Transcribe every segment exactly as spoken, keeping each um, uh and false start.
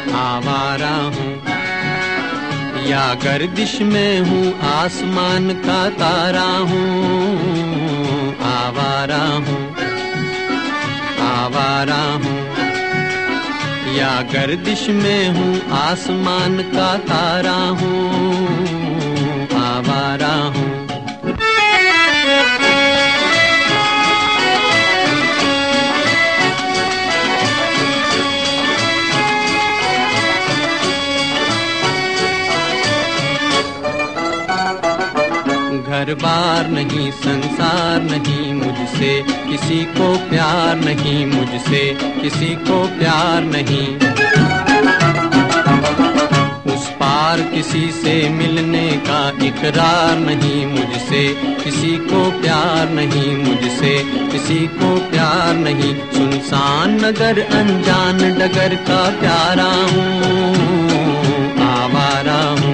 आवारा हूँ या गर्दिश में हूँ, आसमान का तारा हूँ। आवारा हूँ, आवारा हूँ या गर्दिश में हूँ, आसमान का तारा हूँ। आवारा हूँ। घर बार नहीं, संसार नहीं, मुझसे किसी को प्यार नहीं, मुझसे किसी को प्यार नहीं। उस पार किसी से मिलने का इकरार नहीं, मुझसे किसी को प्यार नहीं, मुझसे किसी को प्यार नहीं। सुनसान नगर अनजान डगर का प्यारा हूँ। आवारा हूँ,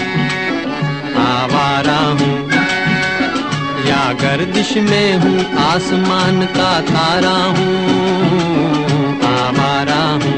आवारा हूँ या गर्दिश में हूँ, आसमान का तारा हूँ। आवारा हूँ।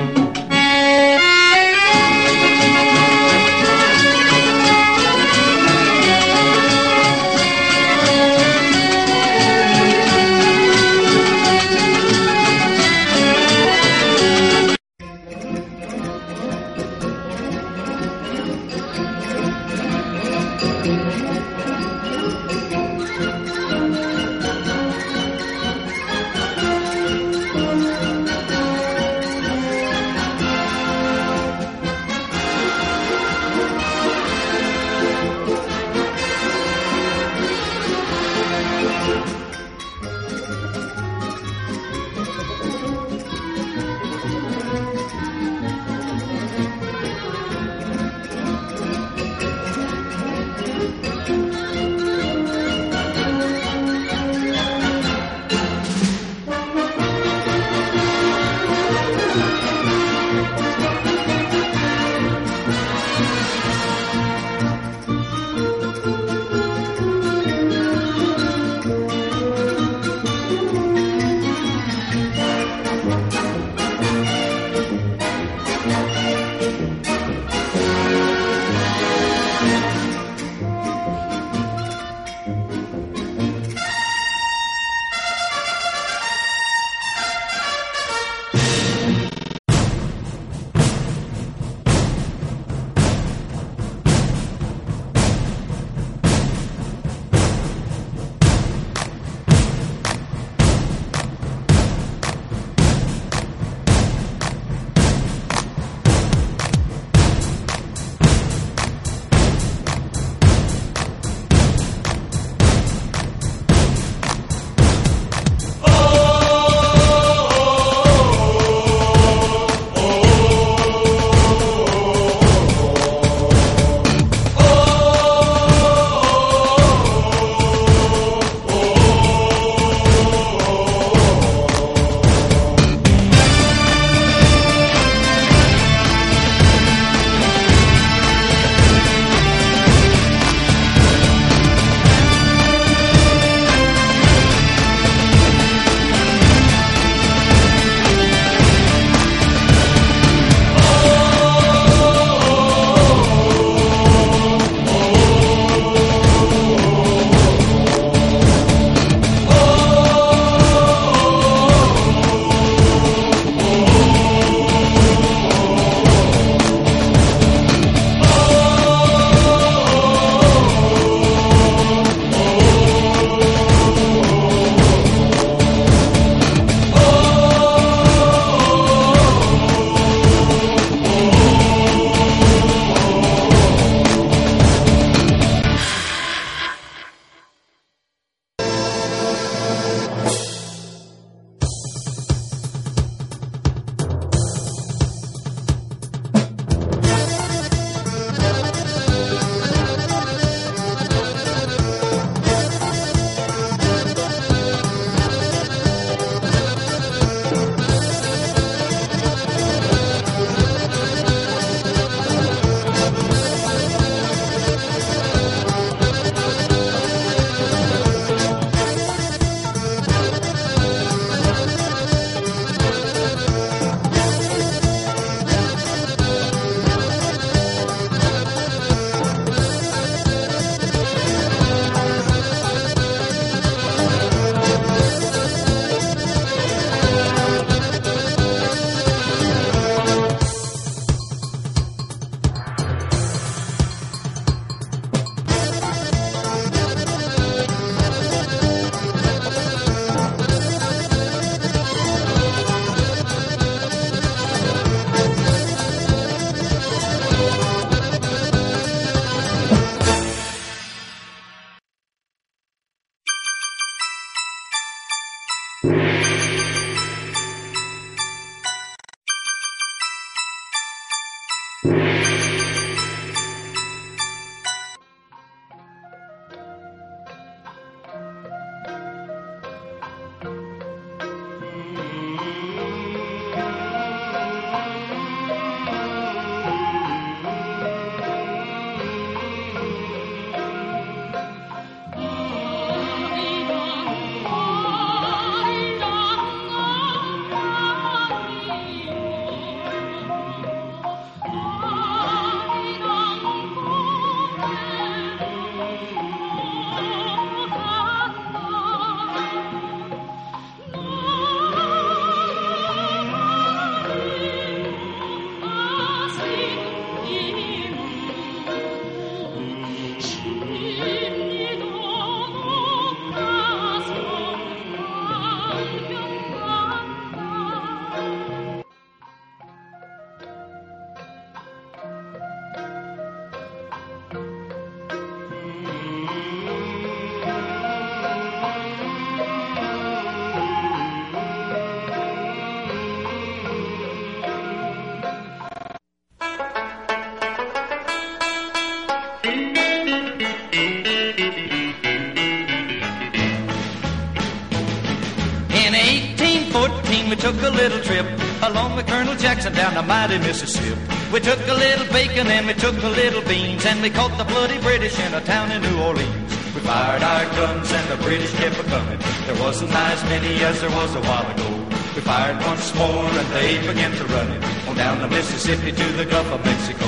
took a little trip along with Colonel Jackson down the mighty Mississippi. We took a little bacon and we took a little beans, and we caught the bloody British in a town in New Orleans. We fired our guns and the British kept a-coming. There wasn't as many as there was a while ago. We fired once more and they began to run it on down the Mississippi to the Gulf of Mexico.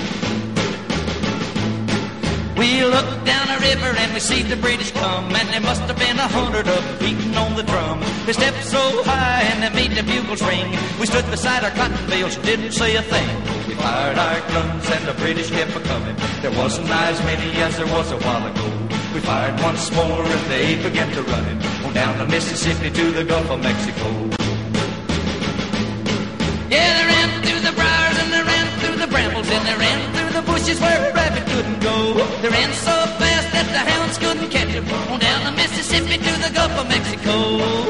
We looked down a river and we see the British come, and there must have been a hundred of them beating on the drum. They stepped so high and they made the bugles ring. We stood beside our cotton bales and didn't say a thing. We fired our guns and the British kept a-coming. There wasn't as many as there was a while ago. We fired once more and they began to run it on down the Mississippi to the Gulf of Mexico. Yeah, they ran through the briars and they ran through the brambles, and they ran through the bushes where a rabbit couldn't go. They ran so fast that the hounds couldn't catch them on down the Mississippi to the Gulf of Mexico.